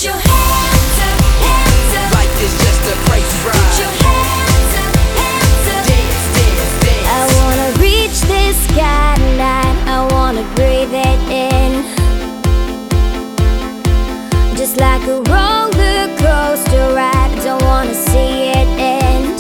Put your hands up, hands up. Life is just a crazy ride. Put your hands up, hands up. Dance, dance, dance. I wanna reach this sky tonight. I wanna breathe it in, just like a roller coaster ride. I don't wanna see it end.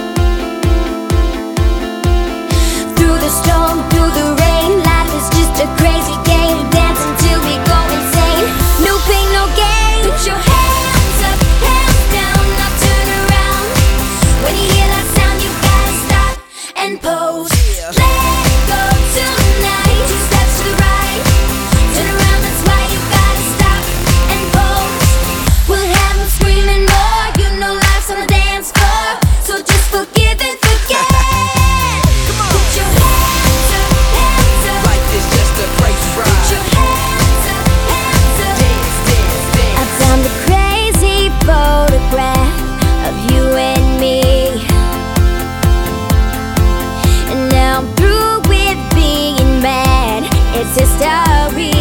Through the storm, through the rain, life is just a crazy game. Dance until we go insane. No pain, no gain. Put your hands up, hands down. Now turn around. When you hear that sound, you gotta stop and pose. Let go tonight. 2 steps to the right. Turn around, that's why you gotta stop and pose. We'll have them screaming more. You know life's on the dance floor, so just forgive and forget. Put your hands up, hands up. Life is just a crazy Put ride. your hands up, hands up. Dance, dance, dance. I found a crazy photograph of you and me, and now I'm through with being mad. It's history.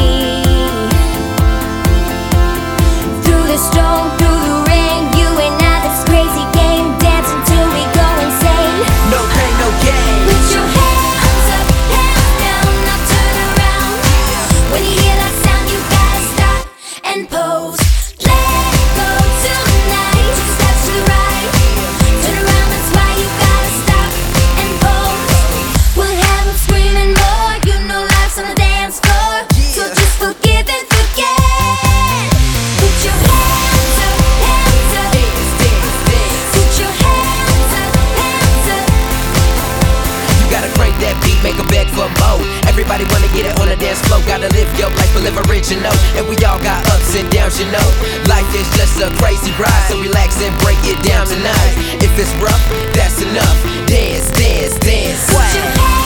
Through the storm, through the rain, you and I, this crazy game. Dance until we go insane. No pain, no gain. Put your hands up, hands down. Now turn around. When you hear that sound, you gotta stop and pose. Let go tonight. 2 steps to the right. Turn around, that's why you gotta stop and pose. We'll have them screaming more. You know life's on the dance floor, so just forgive and forget. Put your hands up, hands up. Dance, dance, dance. Put your hands up, hands up. You gotta crank that beat, make 'em beg for more. Everybody wanna get it on the dance floor. Gotta live your life, but live original. And we all got ups and downs, you know. Life is just a crazy ride, so relax and break it down tonight. If it's rough, that's enough. Dance, dance, dance. Put your hands